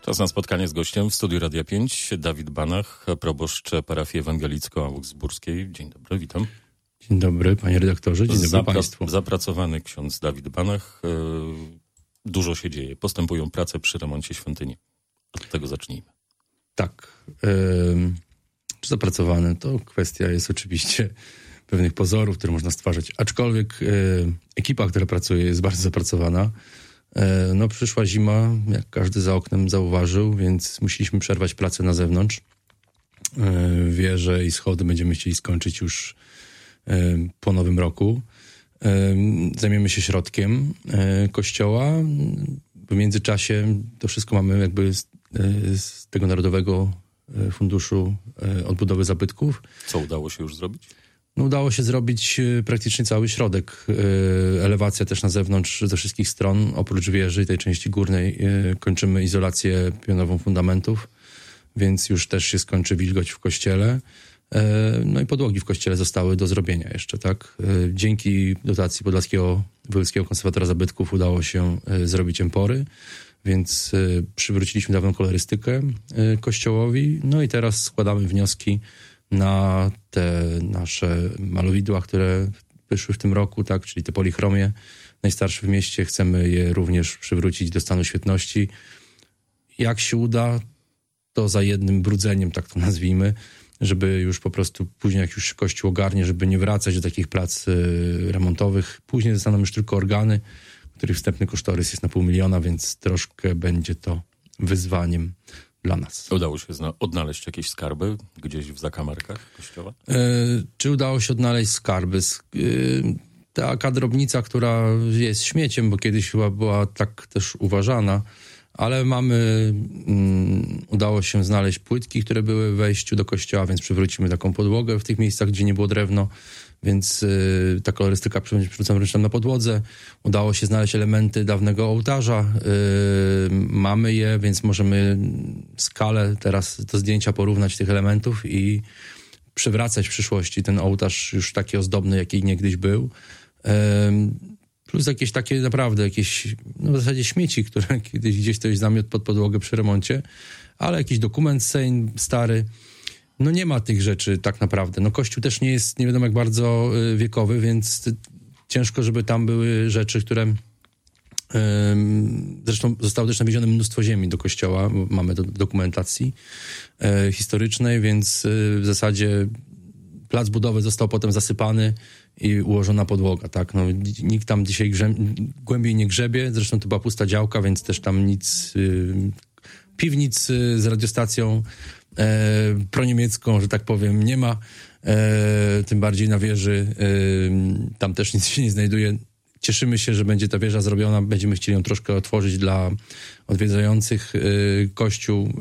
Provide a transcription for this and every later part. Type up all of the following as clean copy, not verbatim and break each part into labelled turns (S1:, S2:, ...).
S1: Czas na spotkanie z gościem w studiu Radia 5. Dawid Banach, proboszcz parafii ewangelicko-augsburskiej. Dzień dobry, witam.
S2: Dzień dobry, panie redaktorze, dzień dobry państwu.
S1: Zapracowany ksiądz Dawid Banach. Dużo się dzieje. Postępują prace przy remoncie świątyni. Od tego zacznijmy.
S2: Tak. Czy zapracowany? To kwestia jest oczywiście pewnych pozorów, które można stwarzać. Aczkolwiek ekipa, która pracuje, jest bardzo zapracowana. No, przyszła zima, jak każdy za oknem zauważył, więc musieliśmy przerwać pracę na zewnątrz. Wieże i schody będziemy chcieli skończyć już po nowym roku. Zajmiemy się środkiem kościoła. W międzyczasie to wszystko mamy jakby z tego Narodowego Funduszu Odbudowy Zabytków.
S1: Co udało się już zrobić?
S2: No, udało się zrobić praktycznie cały środek. Elewacja też na zewnątrz ze wszystkich stron. Oprócz wieży i tej części górnej kończymy izolację pionową fundamentów, więc już też się skończy wilgoć w kościele. No i podłogi w kościele zostały do zrobienia jeszcze, tak? Dzięki dotacji Podlaskiego Wojewódzkiego Konserwatora Zabytków udało się zrobić empory, więc przywróciliśmy dawną kolorystykę kościołowi. No i teraz składamy wnioski na te nasze malowidła, które wyszły w tym roku, tak? Czyli te polichromie najstarsze w mieście. Chcemy je również przywrócić do stanu świetności. Jak się uda, to za jednym brudzeniem, tak to nazwijmy, żeby już po prostu później, jak już Kościół ogarnie, żeby nie wracać do takich prac remontowych. Później zostaną już tylko organy, których wstępny kosztorys jest na 500 000, więc troszkę będzie to wyzwaniem dla nas.
S1: Udało się odnaleźć jakieś skarby gdzieś w zakamarkach kościoła?
S2: Czy udało się odnaleźć skarby? Taka drobnica, która jest śmieciem, bo kiedyś chyba była tak też uważana, ale udało się znaleźć płytki, które były w wejściu do kościoła, więc przywrócimy taką podłogę w tych miejscach, gdzie nie było drewno, więc ta kolorystyka będzie przywrócona ręczną na podłodze. Udało się znaleźć elementy dawnego ołtarza. Mamy je, więc możemy skalę teraz do zdjęcia porównać tych elementów i przywracać w przyszłości ten ołtarz już taki ozdobny, jaki niegdyś był. Plus jakieś takie naprawdę, w zasadzie śmieci, które kiedyś gdzieś ktoś zamiótł pod podłogę przy remoncie, ale jakiś dokument Sejm stary. No nie ma tych rzeczy tak naprawdę. No Kościół też nie jest nie wiadomo jak bardzo wiekowy, więc ciężko, żeby tam były rzeczy, które... Zresztą zostało też nawiezione mnóstwo ziemi do kościoła, bo mamy do dokumentacji historycznej, więc w zasadzie plac budowy został potem zasypany i ułożona podłoga, tak? No, nikt tam dzisiaj głębiej nie grzebie, zresztą to była pusta działka, więc też tam nic, piwnic z radiostacją proniemiecką, że tak powiem, nie ma, tym bardziej na wieży, tam też nic się nie znajduje. Cieszymy się, że będzie ta wieża zrobiona, będziemy chcieli ją troszkę otworzyć dla odwiedzających kościół,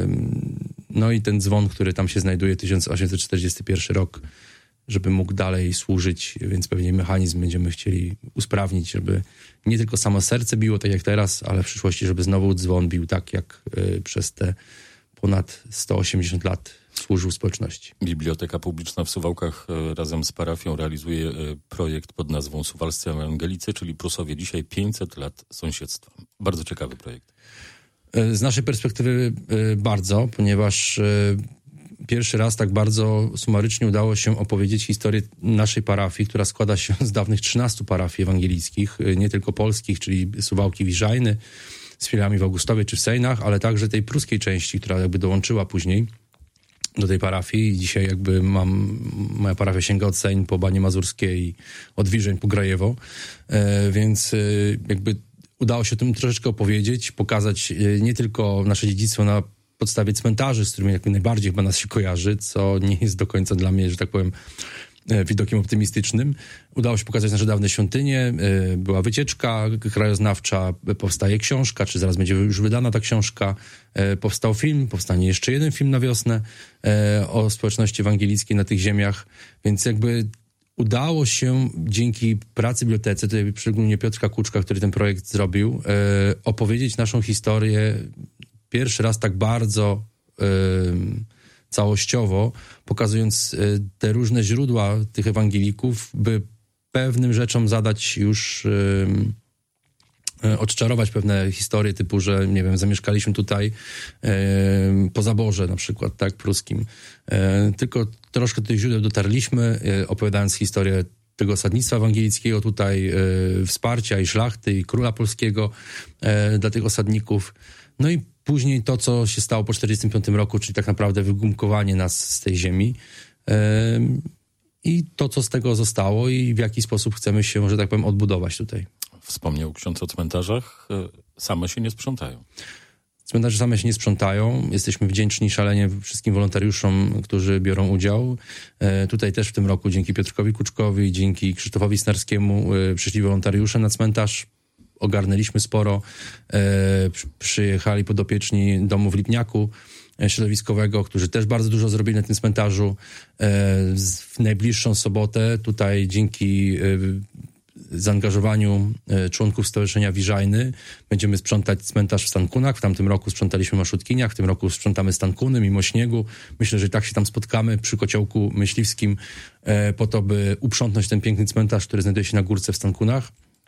S2: no i ten dzwon, który tam się znajduje, 1841 rok, żeby mógł dalej służyć, więc pewnie mechanizm będziemy chcieli usprawnić, żeby nie tylko samo serce biło tak jak teraz, ale w przyszłości, żeby znowu dzwon bił tak, jak przez te ponad 180 lat służył społeczności.
S1: Biblioteka Publiczna w Suwałkach razem z parafią realizuje projekt pod nazwą Suwalscy Ewangelicy, czyli Prusowie dzisiaj 500 lat sąsiedztwa. Bardzo ciekawy projekt.
S2: Z naszej perspektywy bardzo, ponieważ pierwszy raz tak bardzo sumarycznie udało się opowiedzieć historię naszej parafii, która składa się z dawnych 13 parafii ewangelickich, nie tylko polskich, czyli Suwałki Wiżajny, z filiami w Augustowie czy w Sejnach, ale także tej pruskiej części, która jakby dołączyła później do tej parafii. Dzisiaj jakby moja parafia sięga od Sejn po Banie Mazurskie i od Wiżeń po Grajewo, więc jakby udało się o tym troszeczkę opowiedzieć, pokazać nie tylko nasze dziedzictwo na podstawie cmentarzy, z którymi jakby najbardziej chyba nas się kojarzy, co nie jest do końca dla mnie, że tak powiem, widokiem optymistycznym. Udało się pokazać nasze dawne świątynie, była wycieczka krajoznawcza, powstaje książka, czy zaraz będzie już wydana ta książka, powstał film, powstanie jeszcze jeden film na wiosnę o społeczności ewangelickiej na tych ziemiach, więc jakby udało się dzięki pracy bibliotece, tutaj szczególnie Piotrka Kuczka, który ten projekt zrobił, opowiedzieć naszą historię pierwszy raz tak bardzo całościowo, pokazując te różne źródła tych ewangelików, by pewnym rzeczom zadać już odczarować pewne historie typu, że nie wiem, zamieszkaliśmy tutaj po zaborze na przykład, tak, pruskim. Tylko troszkę do tych źródeł dotarliśmy, opowiadając historię tego osadnictwa ewangelickiego tutaj, wsparcia i szlachty, i króla polskiego dla tych osadników. No i później to, co się stało po 1945 roku, czyli tak naprawdę wygumkowanie nas z tej ziemi i to, co z tego zostało i w jaki sposób chcemy się, że tak powiem, odbudować tutaj.
S1: Wspomniał ksiądz o cmentarzach. Same się nie sprzątają.
S2: Cmentarze same się nie sprzątają. Jesteśmy wdzięczni szalenie wszystkim wolontariuszom, którzy biorą udział. Tutaj też w tym roku dzięki Piotrkowi Kuczkowi, dzięki Krzysztofowi Snarskiemu przyszli wolontariusze na cmentarz. Ogarnęliśmy sporo. Przyjechali podopieczni domu w Lipniaku środowiskowego, którzy też bardzo dużo zrobili na tym cmentarzu. W najbliższą sobotę tutaj dzięki zaangażowaniu członków Stowarzyszenia Wiżajny będziemy sprzątać cmentarz w Stankunach. W tamtym roku sprzątaliśmy Maszutkiniach, w tym roku sprzątamy Stankuny mimo śniegu. Myślę, że tak się tam spotkamy przy kociołku myśliwskim po to, by uprzątnąć ten piękny cmentarz, który znajduje się na górce w Stankunach.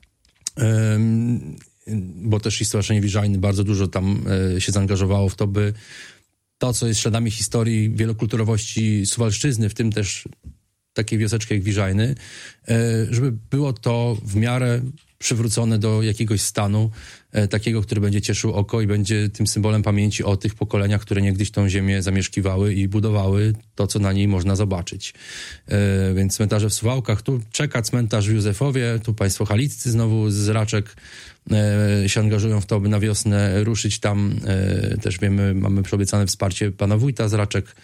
S2: Bo też i Stowarzyszenie Wiżajny bardzo dużo tam się zaangażowało w to, by to, co jest śladami historii wielokulturowości Suwalszczyzny, w tym też takiej wioseczki jak Wiżajny, żeby było to w miarę przywrócone do jakiegoś stanu takiego, który będzie cieszył oko i będzie tym symbolem pamięci o tych pokoleniach, które niegdyś tą ziemię zamieszkiwały i budowały to, co na niej można zobaczyć. Więc cmentarze w Suwałkach, tu czeka cmentarz w Józefowie, tu państwo haliccy znowu z Raczek się angażują w to, by na wiosnę ruszyć tam. Też wiemy, mamy przyobiecane wsparcie pana wójta z Raczek.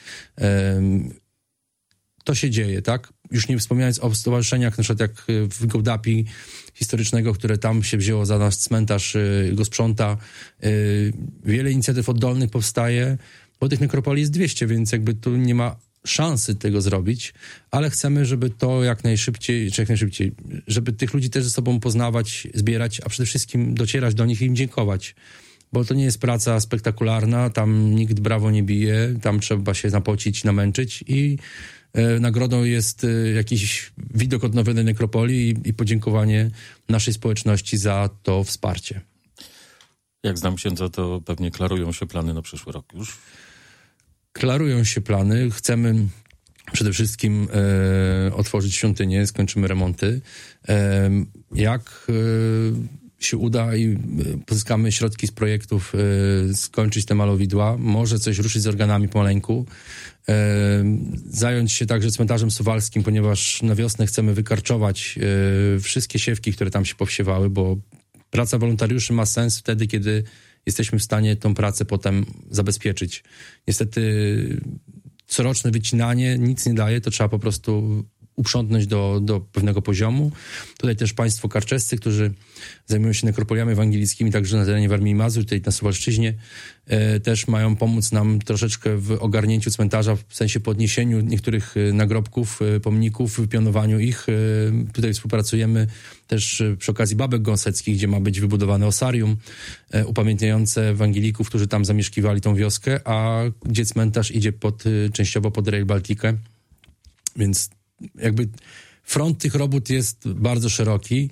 S2: To się dzieje, tak? Już nie wspominając o stowarzyszeniach, na przykład jak w Gołdapi historycznego, które tam się wzięło za nasz cmentarz, go sprząta. Wiele inicjatyw oddolnych powstaje, bo tych nekropolii jest 200, więc jakby tu nie ma szansy tego zrobić, ale chcemy, żeby to jak najszybciej, żeby tych ludzi też ze sobą poznawać, zbierać, a przede wszystkim docierać do nich i im dziękować. Bo to nie jest praca spektakularna, tam nikt brawo nie bije, tam trzeba się napocić, namęczyć i nagrodą jest jakiś widok odnowionej nekropolii i podziękowanie naszej społeczności za to wsparcie.
S1: Jak znam księdza, to pewnie klarują się plany na przyszły rok już? Klarują
S2: się plany. Chcemy przede wszystkim otworzyć świątynię, skończymy remonty. Jak się uda i pozyskamy środki z projektów, skończyć te malowidła, może coś ruszyć z organami pomaleńku, zająć się także cmentarzem suwalskim, ponieważ na wiosnę chcemy wykarczować wszystkie siewki, które tam się powsiewały, bo praca wolontariuszy ma sens wtedy, kiedy jesteśmy w stanie tą pracę potem zabezpieczyć. Niestety coroczne wycinanie nic nie daje, to trzeba po prostu uprzątnąć do pewnego poziomu. Tutaj też państwo karczescy, którzy zajmują się nekropoliami ewangelickimi także na terenie Warmii i Mazur, tutaj na Suwalszczyźnie, też mają pomóc nam troszeczkę w ogarnięciu cmentarza, w sensie podniesieniu niektórych nagrobków, pomników, wypionowaniu ich. Tutaj współpracujemy też przy okazji Babek Gąseckich, gdzie ma być wybudowane osarium upamiętniające ewangelików, którzy tam zamieszkiwali tą wioskę, a gdzie cmentarz idzie częściowo pod Rail Baltikę. Więc jakby front tych robót jest bardzo szeroki,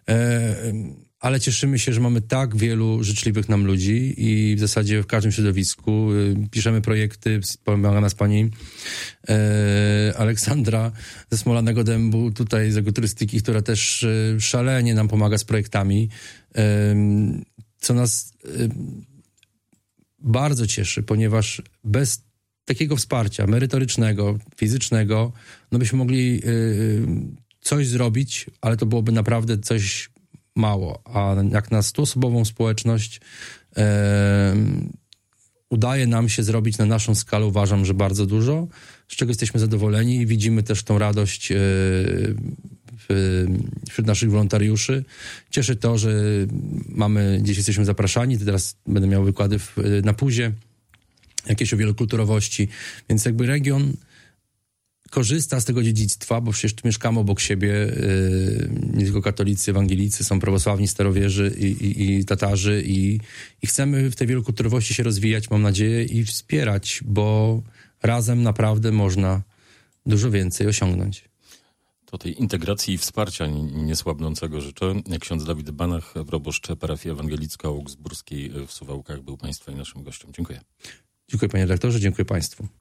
S2: ale cieszymy się, że mamy tak wielu życzliwych nam ludzi i w zasadzie w każdym środowisku piszemy projekty, pomaga nas pani Aleksandra ze Smolanego Dębu, tutaj z agroturystyki, która też szalenie nam pomaga z projektami, co nas bardzo cieszy, ponieważ bez takiego wsparcia merytorycznego, fizycznego, no byśmy mogli coś zrobić, ale to byłoby naprawdę coś mało. A jak na 100-osobową społeczność udaje nam się zrobić na naszą skalę, uważam, że bardzo dużo, z czego jesteśmy zadowoleni i widzimy też tą radość wśród naszych wolontariuszy. Cieszy to, że gdzieś jesteśmy zapraszani, teraz będę miał wykłady na Puzie, jakieś o wielokulturowości, więc jakby region korzysta z tego dziedzictwa, bo przecież tu mieszkamy obok siebie, nie tylko katolicy, ewangelicy, są prawosławni starowierzy i Tatarzy i chcemy w tej wielokulturowości się rozwijać, mam nadzieję, i wspierać, bo razem naprawdę można dużo więcej osiągnąć.
S1: To tej integracji i wsparcia niesłabnącego życzę. Ksiądz Dawid Banach, proboszcz parafii ewangelicko-augsburskiej w Suwałkach, był Państwa i naszym gościem. Dziękuję.
S2: Dziękuję panie redaktorze, dziękuję Państwu.